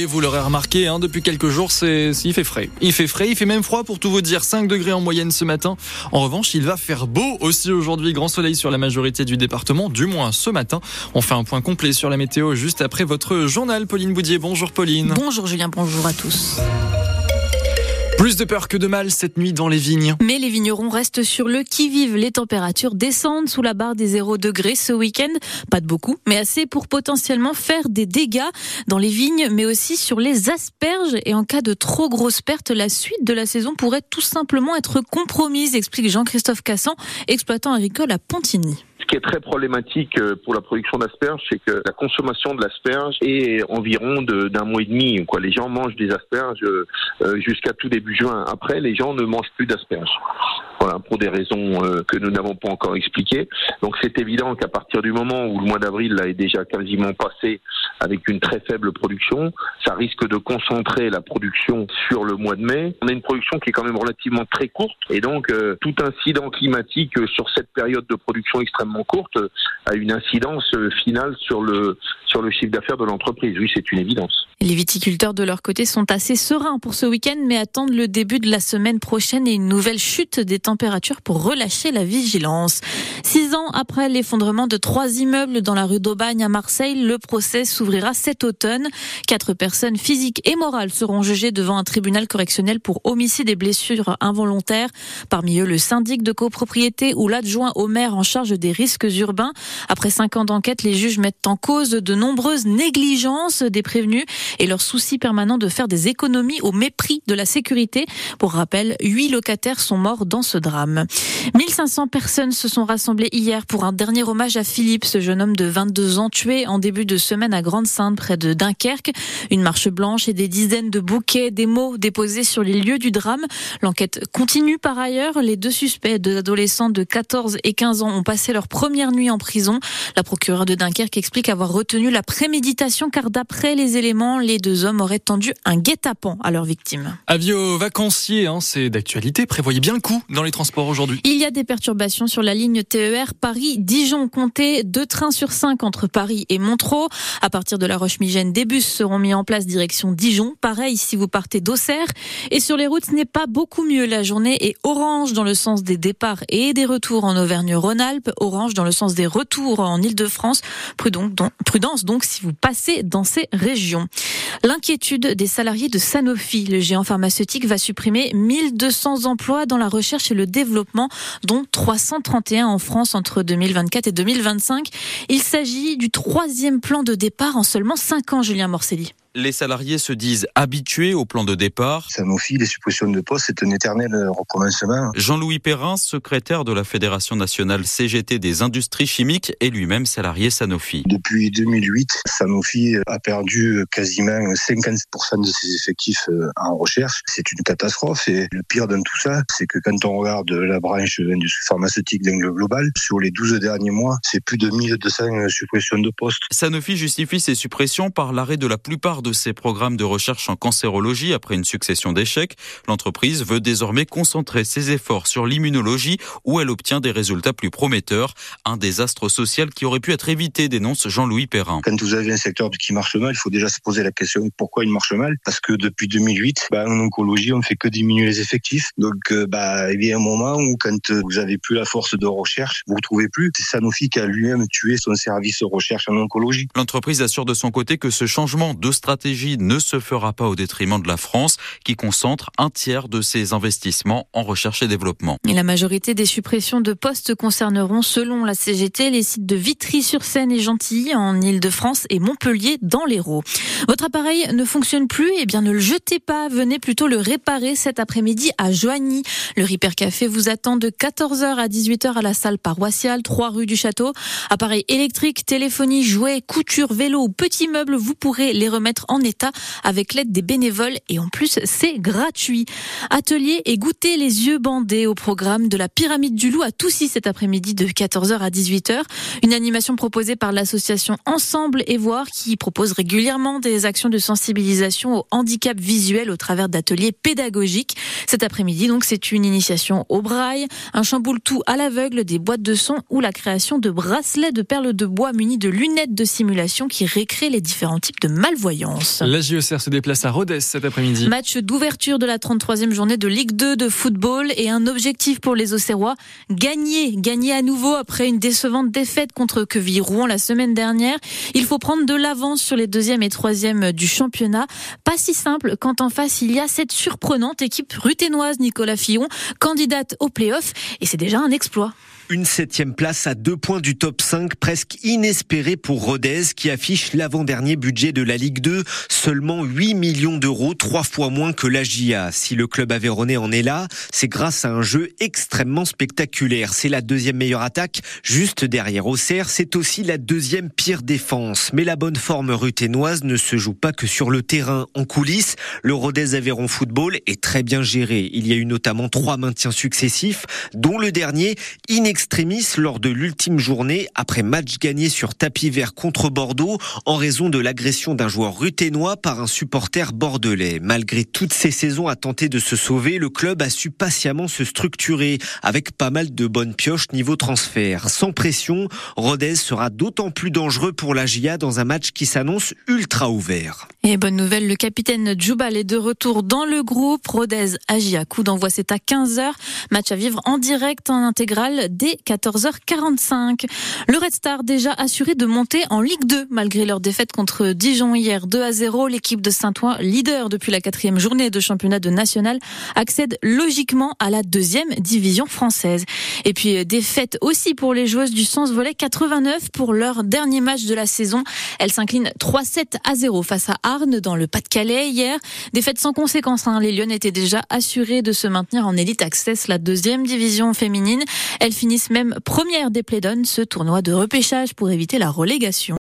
vous l'aurez remarqué, depuis quelques jours, il fait frais. Il fait même froid pour tout vous dire, 5 degrés en moyenne ce matin. En revanche, il va faire beau aussi aujourd'hui, grand soleil sur la majorité du département, du moins ce matin. On fait un point complet sur la météo juste après votre journal. Pauline Boudier, bonjour Pauline. Bonjour Julien, bonjour à tous. Plus de peur que de mal cette nuit dans les vignes. Mais les vignerons restent sur le qui-vive. Les températures descendent sous la barre des 0 degrés ce week-end. Pas de beaucoup, mais assez pour potentiellement faire des dégâts dans les vignes, mais aussi sur les asperges. Et en cas de trop grosses pertes, la suite de la saison pourrait tout simplement être compromise, explique Jean-Christophe Cassan, exploitant agricole à Pontigny. Ce qui est très problématique pour la production d'asperges, c'est que la consommation de l'asperge est environ d'un mois et demi. Les gens mangent des asperges jusqu'à tout début juin. Après, les gens ne mangent plus d'asperges. Voilà, pour des raisons que nous n'avons pas encore expliquées. Donc c'est évident qu'à partir du moment où le mois d'avril là, est déjà quasiment passé avec une très faible production, ça risque de concentrer la production sur le mois de mai. On a une production qui est quand même relativement très courte et donc tout incident climatique sur cette période de production extrêmement courte a une incidence finale sur le chiffre d'affaires de l'entreprise. Oui, c'est une évidence. Les viticulteurs de leur côté sont assez sereins pour ce week-end, mais attendent le début de la semaine prochaine et une nouvelle chute des températures pour relâcher la vigilance. 6 ans après l'effondrement de 3 immeubles dans la rue d'Aubagne à Marseille, le procès s'ouvrira cet automne. 4 personnes physiques et morales seront jugées devant un tribunal correctionnel pour homicide et blessures involontaires. Parmi eux, le syndic de copropriété ou l'adjoint au maire en charge des risques urbains. Après 5 ans d'enquête, les juges mettent en cause de nombreuses négligences des prévenus et leur souci permanent de faire des économies au mépris de la sécurité. Pour rappel, 8 locataires sont morts dans ce drame. 1500 personnes se sont rassemblées hier pour un dernier hommage à Philippe, ce jeune homme de 22 ans tué en début de semaine à Grande-Synthe près de Dunkerque. Une marche blanche et des dizaines de bouquets, des mots déposés sur les lieux du drame. L'enquête continue par ailleurs. Les 2 suspects, 2 adolescents de 14 et 15 ans, ont passé leur première nuit en prison. La procureure de Dunkerque explique avoir retenu la préméditation car d'après les éléments, les 2 hommes auraient tendu un guet-apens à leurs victimes. Avis aux vacanciers, c'est d'actualité. Prévoyez bien le coup dans les transports aujourd'hui. Il y a des perturbations sur la ligne TER Paris-Dijon. Comptez 2 trains sur 5 entre Paris et Montereau. À partir de la Roche-Migène, des bus seront mis en place direction Dijon. Pareil si vous partez d'Auxerre. Et sur les routes, ce n'est pas beaucoup mieux. La journée est orange dans le sens des départs et des retours en Auvergne-Rhône-Alpes. Orange dans le sens des retours en Île-de-France. Prudence donc si vous passez dans ces régions. L'inquiétude des salariés de Sanofi. Le géant pharmaceutique va supprimer 1200 emplois dans la recherche et le développement, dont 331 en France entre 2024 et 2025. Il s'agit du 3e plan de départ en seulement 5 ans, Julien Morcelli. Les salariés se disent habitués au plan de départ. Sanofi, les suppressions de postes, c'est un éternel recommencement. Jean-Louis Perrin, secrétaire de la Fédération nationale CGT des industries chimiques, est lui-même salarié Sanofi. Depuis 2008, Sanofi a perdu quasiment 50% de ses effectifs en recherche. C'est une catastrophe et le pire dans tout ça, c'est que quand on regarde la branche industrie pharmaceutique d'angle global, sur les 12 derniers mois, c'est plus de 1200 suppressions de postes. Sanofi justifie ces suppressions par l'arrêt de la plupart de ses programmes de recherche en cancérologie après une succession d'échecs. L'entreprise veut désormais concentrer ses efforts sur l'immunologie où elle obtient des résultats plus prometteurs. Un désastre social qui aurait pu être évité, dénonce Jean-Louis Perrin. Quand vous avez un secteur qui marche mal, il faut déjà se poser la question pourquoi il marche mal. Parce que depuis 2008, en oncologie, on ne fait que diminuer les effectifs. Donc, il y a un moment où quand vous n'avez plus la force de recherche, vous ne retrouvez plus. C'est Sanofi qui a lui-même tué son service de recherche en oncologie. L'entreprise assure de son côté que ce changement de stratégie ne se fera pas au détriment de la France, qui concentre un tiers de ses investissements en recherche et développement. Et la majorité des suppressions de postes concerneront, selon la CGT, les sites de Vitry-sur-Seine et Gentilly en Île-de-France et Montpellier dans l'Hérault. Votre appareil ne fonctionne plus, ne le jetez pas, venez plutôt le réparer cet après-midi à Joigny. Le Ripper Café vous attend de 14h à 18h à la salle paroissiale, 3 rue du Château. Appareils électriques, téléphonie, jouets, couture, vélo ou petits meubles, vous pourrez les remettre en état avec l'aide des bénévoles et en plus c'est gratuit. Atelier et goûter les yeux bandés au programme de la Pyramide du Loup à Toussy cet après-midi de 14h à 18h. Une animation proposée par l'association Ensemble et Voir qui propose régulièrement des actions de sensibilisation au handicap visuel au travers d'ateliers pédagogiques. Cet après-midi donc c'est une initiation au braille, un chamboule-tout à l'aveugle, des boîtes de son ou la création de bracelets de perles de bois munis de lunettes de simulation qui récréent les différents types de malvoyants. vigilance. La JOCR se déplace à Rodez cet après-midi. Match d'ouverture de la 33e journée de Ligue 2 de football et un objectif pour les Auxerrois, gagner à nouveau après une décevante défaite contre Quevilly-Rouen la semaine dernière. Il faut prendre de l'avance sur les 2e et 3e du championnat. Pas si simple quand en face il y a cette surprenante équipe ruthénoise, Nicolas Fillon, candidate au play-off, et c'est déjà un exploit. Une 7e place à 2 points du top 5, presque inespérée pour Rodez, qui affiche l'avant-dernier budget de la Ligue 2, seulement 8 millions d'euros, 3 fois moins que la JA. Si le club aveyronnais en est là, c'est grâce à un jeu extrêmement spectaculaire. C'est la 2e meilleure attaque, juste derrière Auxerre. C'est aussi la 2e pire défense. Mais la bonne forme ruthénoise ne se joue pas que sur le terrain. En coulisses, le Rodez Aveyron Football est très bien géré. Il y a eu notamment 3 maintiens successifs, dont le dernier extremis lors de l'ultime journée après match gagné sur tapis vert contre Bordeaux en raison de l'agression d'un joueur ruthénois par un supporter bordelais. Malgré toutes ces saisons à tenter de se sauver, le club a su patiemment se structurer avec pas mal de bonnes pioches niveau transfert. Sans pression, Rodez sera d'autant plus dangereux pour la JA dans un match qui s'annonce ultra ouvert. Et bonne nouvelle, le capitaine Djoubal est de retour dans le groupe. Rodez AJA, coup d'envoi c'est à 15h. Match à vivre en direct en intégrale dès 14h45. Le Red Star déjà assuré de monter en Ligue 2 malgré leur défaite contre Dijon hier 2-0. L'équipe de Saint-Ouen, leader depuis la 4e journée de championnat de national, accède logiquement à la 2e division française. Et puis défaite aussi pour les joueuses du Sens Volley 89 pour leur dernier match de la saison. Elles s'inclinent 3-7-0 face à Arnes dans le Pas-de-Calais hier. Défaite sans conséquence, Les Lyonnes étaient déjà assurées de se maintenir en Elite Access, la 2e division féminine. Elles finissent même première des play-downs, ce tournoi de repêchage pour éviter la relégation.